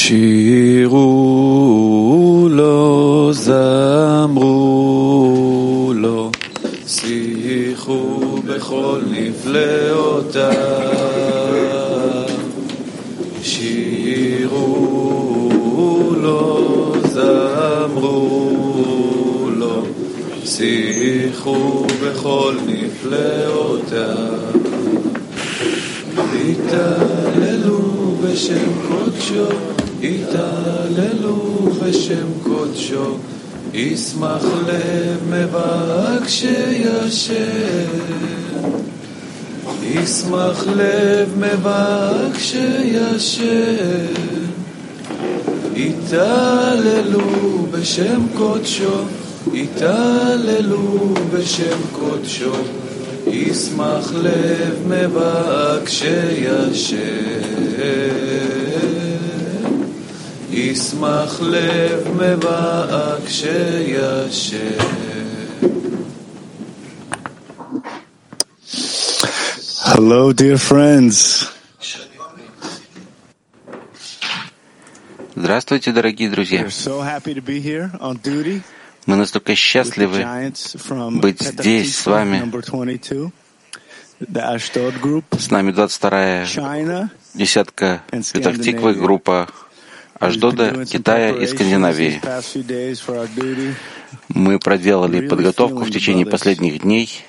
שירו לו, זמרו לו, שיחו בכל נפלאותיו. שירו לו, זמרו לו, שיחו בכל נפלאותיו. התהללו בשם קודשו, התהללו בשם קודשו, ישמח לב מבקשי השם, ישמח לב מבקשי השם. התהללו בשם קודשו, התהללו בשם קודשו, ישמח לב מבקשי השם, ישמח לב מבקשי השם. Hello, dear friends. Здравствуйте, дорогие друзья. We're so happy to be here on duty. Мы настолько счастливы быть здесь с вами. С нами 22-я десятка Петахтиквы, группа Ашдода, Китая и Скандинавии. Мы проделали подготовку в течение последних дней,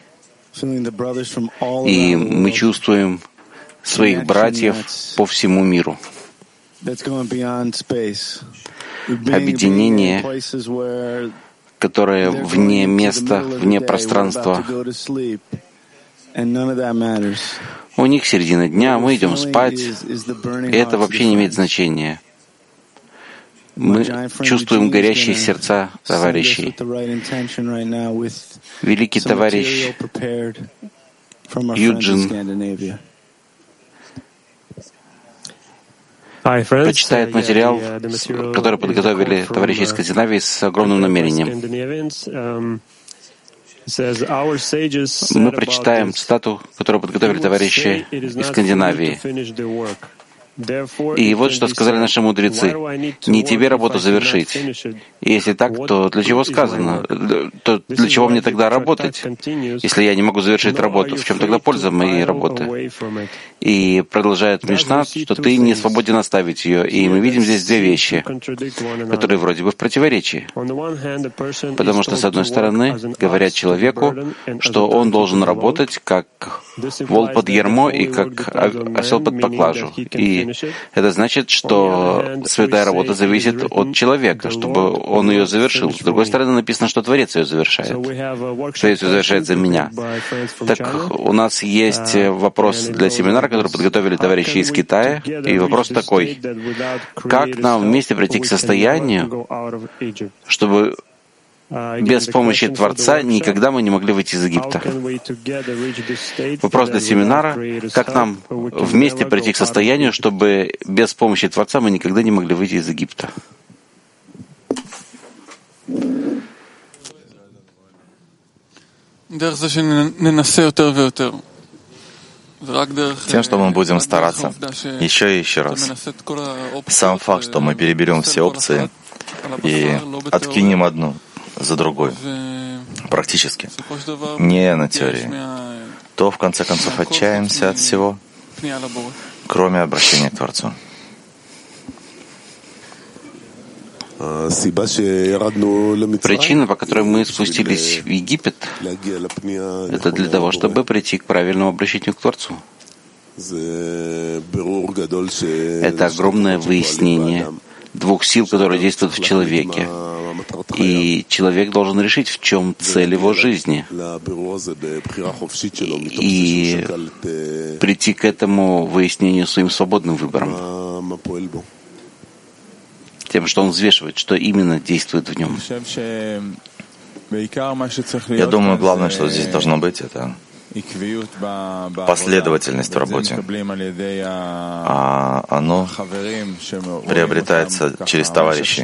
и мы чувствуем своих братьев по всему миру. Объединение, которое вне места, вне пространства. У них середина дня, мы идем спать, и это вообще не имеет значения. Мы чувствуем горящие сердца товарищей. Великий товарищ Юджин прочитает материал, который подготовили товарищи из Скандинавии с огромным намерением. Мы прочитаем цитату, которую подготовили товарищи из Скандинавии. И вот что сказали наши мудрецы. Не тебе работу завершить. И если так, то для чего сказано? То для чего мне тогда работать? Если я не могу завершить работу, в чем тогда польза моей работы? И продолжает Мишна, что ты не свободен оставить ее. И мы видим здесь две вещи, которые вроде бы в противоречии. Потому что, с одной стороны, говорят человеку, что он должен работать как вол под ярмо и как осел под поклажу. И это значит, что святая работа зависит от человека, чтобы он ее завершил. С другой стороны, написано, что Творец ее завершает. Творец ее завершает за меня. Так у нас есть вопрос для семинара, который подготовили товарищи из Китая. И вопрос такой: как нам вместе прийти к состоянию, чтобы без помощи Творца никогда мы не могли выйти из Египта? Вопрос для семинара: как нам вместе прийти к состоянию, чтобы без помощи Творца мы никогда не могли выйти из Египта? Тем, что мы будем стараться еще и еще раз. Сам факт, что мы переберем все опции и откинем одну за другой, практически, не на теории, то в конце концов отчаемся от всего, кроме обращения к Творцу. Причина, по которой мы спустились в Египет, это для того, чтобы прийти к правильному обращению к Творцу. Это огромное выяснение двух сил, которые действуют в человеке. И человек должен решить, в чем цель его жизни. И прийти к этому выяснению своим свободным выбором. Тем, что он взвешивает, что именно действует в нем. Я думаю, главное, что здесь должно быть, это последовательность в работе. А оно приобретается через товарищей,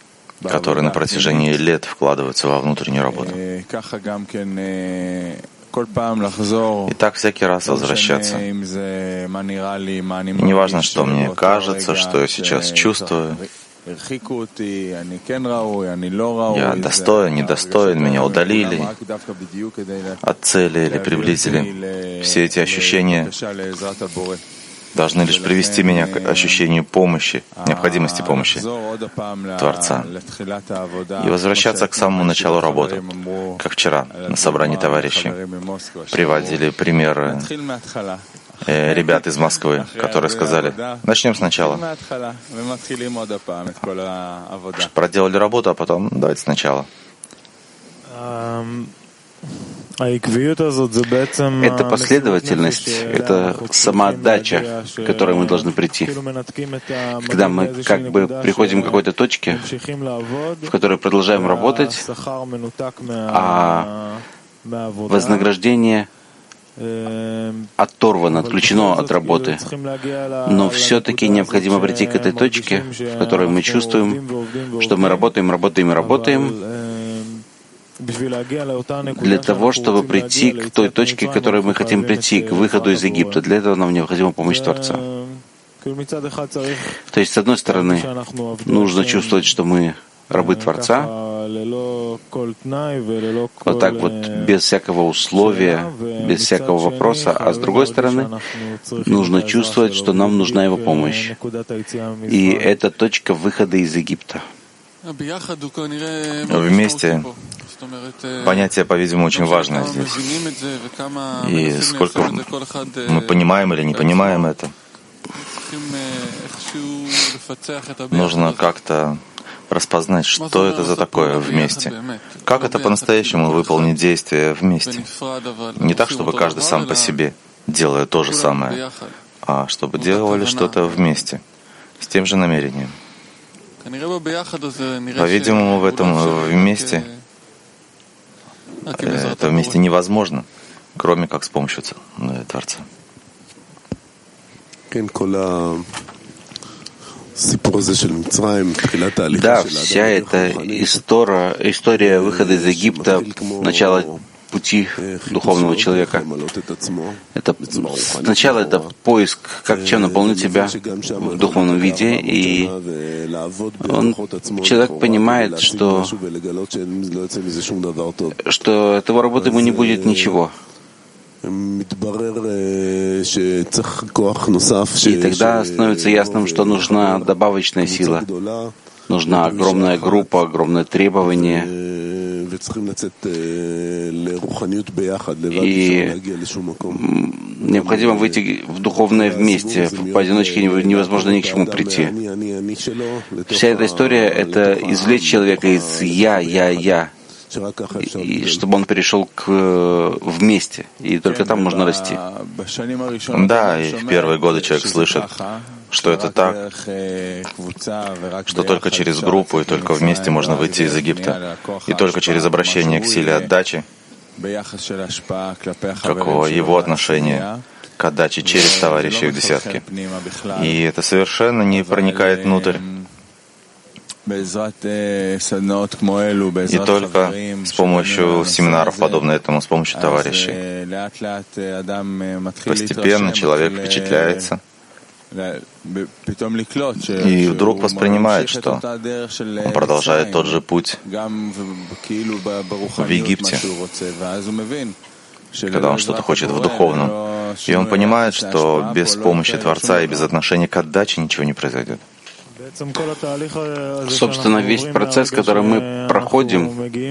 которые на протяжении лет вкладываются во внутреннюю работу. И так всякий раз возвращаться. И не важно, что мне кажется, что я сейчас чувствую. Я достоин, недостоин, меня удалили от цели или приблизили. Все эти ощущения должны лишь привести меня к ощущению помощи, необходимости помощи Творца. И возвращаться к самому началу работы. Как вчера на собрании товарищей приводили примеры ребят из Москвы, которые сказали: начнем сначала. Проделали работу, а потом давайте сначала. Это последовательность, это самоотдача, к которой мы должны прийти. Когда мы как бы приходим к какой-то точке, в которой продолжаем работать, а вознаграждение оторвано, отключено от работы. Но все-таки необходимо прийти к этой точке, в которой мы чувствуем, что мы работаем, работаем и работаем, для того, чтобы прийти к той точке, к которой мы хотим прийти, к выходу из Египта. Для этого нам необходима помощь Творца. То есть, с одной стороны, нужно чувствовать, что мы рабы Творца, вот так вот, без всякого условия, без всякого вопроса, а с другой стороны, нужно чувствовать, что нам нужна Его помощь. И это точка выхода из Египта. Вместе понятие, по-видимому, очень важное здесь. И сколько мы понимаем или не понимаем это, нужно как-то распознать, что это за такое вместе. Как это по-настоящему выполнить действие вместе. Не так, чтобы каждый сам по себе, делая то же самое, а чтобы делали что-то вместе, с тем же намерением. По-видимому, в этом вместе это вместе невозможно, кроме как с помощью Творца. Да, вся эта история выхода из Египта, начала пути духовного человека. Сначала это поиск, чем наполнить себя в духовном виде, и человек понимает, что от его работы ему не будет ничего. И тогда становится ясным, что нужна добавочная сила, нужна огромная группа, огромное требование. И необходимо выйти в духовное вместе. Поодиночке невозможно ни к чему прийти. Вся эта история — это извлечь человека из «я», и чтобы он перешел вместе, и только там можно расти. Да, и в первые годы человек слышит, что это так, что только через группу и только вместе можно выйти из Египта, и только через обращение к силе отдачи, каково его отношение к отдаче через товарищей в десятке. И это совершенно не проникает внутрь. И только с помощью семинаров, подобно этому, с помощью товарищей, постепенно человек впечатляется и вдруг воспринимает, что он продолжает тот же путь в Египте, когда он что-то хочет в духовном. И он понимает, что без помощи Творца и без отношения к отдаче ничего не произойдет. Собственно, весь процесс, который мы проходим,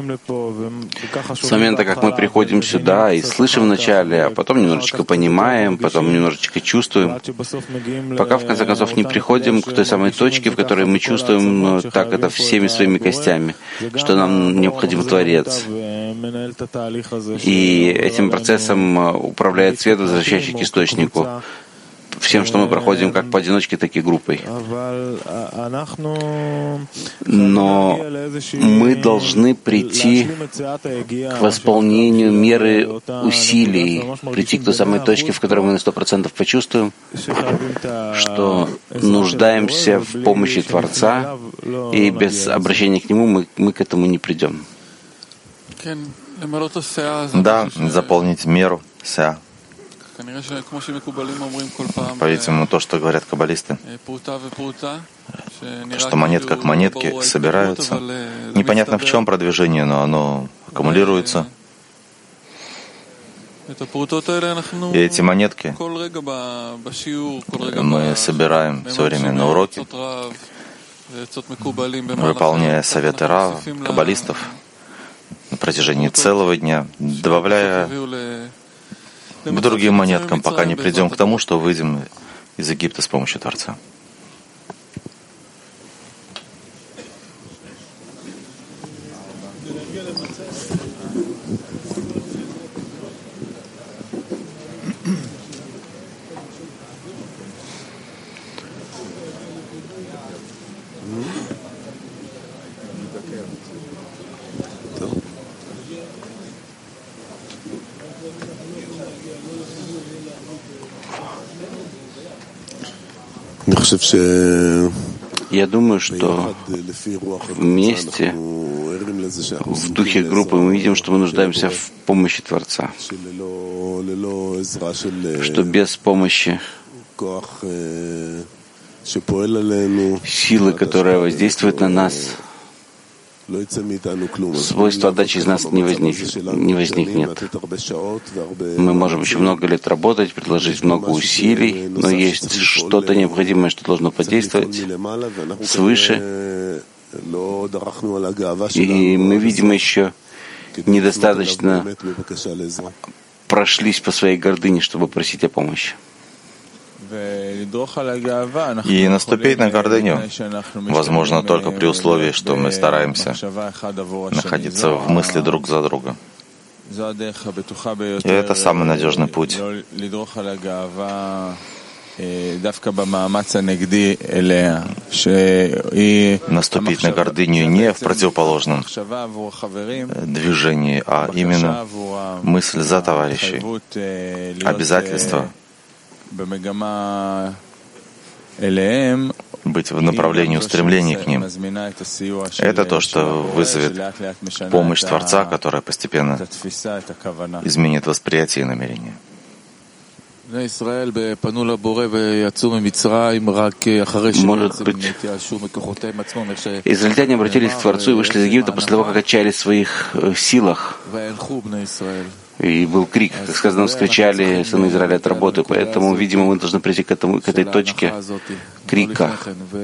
с момента, как мы приходим сюда и слышим вначале, а потом немножечко понимаем, потом немножечко чувствуем, пока в конце концов не приходим к той самой точке, в которой мы чувствуем так это всеми своими костями, что нам необходим Творец. И этим процессом управляет свет, возвращающий к источнику. Всем, что мы проходим как поодиночке, так и группой. Но мы должны прийти к восполнению меры усилий, прийти к той самой точке, в которой мы на 100% почувствуем, что нуждаемся в помощи Творца, и без обращения к Нему мы к этому не придем. Да, заполнить меру ся. По-видимому, то, что говорят каббалисты, что монетка к монетке собираются. Непонятно в чем продвижение, но оно аккумулируется. И эти монетки мы собираем все время на уроке, выполняя советы Рава, каббалистов на протяжении целого дня, добавляя к другим монеткам, пока не придем к тому, что выйдем из Египта с помощью Творца. Я думаю, что вместе, в духе группы, мы видим, что мы нуждаемся в помощи Творца, что без помощи силы, которая воздействует на нас, свойство отдачи из нас не возникнет. Мы можем еще много лет работать, предложить много усилий, но есть что-то необходимое, что должно подействовать свыше. И мы, видимо, еще недостаточно прошлись по своей гордыне, чтобы просить о помощи. И наступить на гордыню возможно только при условии, что мы стараемся находиться в мысли друг за друга. И это самый надежный путь. Наступить на гордыню не в противоположном движении, а именно мысль за товарищей, обязательство быть в направлении устремления к ним. Это то, что вызовет помощь Творца, которая постепенно изменит восприятие и намерение. Может быть, израильтяне обратились к Творцу и вышли из Египта после того, как отчаялись в своих силах. И был крик, как сказано, вскричали сыны Израиля от работы. Поэтому, видимо, мы должны прийти к этой точке крика.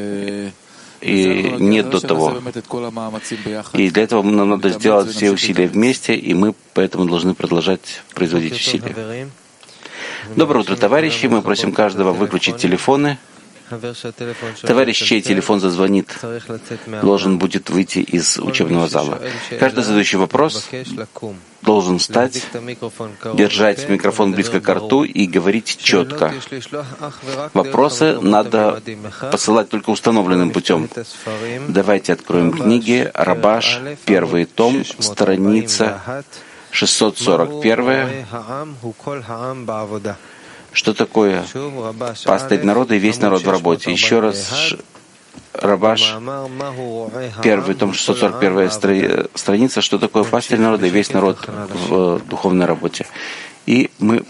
И нет до того. И для этого нам надо сделать все усилия вместе, и мы поэтому должны продолжать производить усилия. Доброе утро, товарищи. Мы просим каждого выключить телефоны. Товарищ, чей телефон зазвонит, должен будет выйти из учебного зала. Каждый задающий вопрос должен встать, держать микрофон близко к рту и говорить четко. Вопросы надо посылать только установленным путем. Давайте откроем книги. Рабаш, 1 том, страница 641. Что такое пастырь народа и весь народ в работе? Еще раз, Рабаш, 1 том, 641 страница, что такое пастырь народа и весь народ в духовной работе? И мы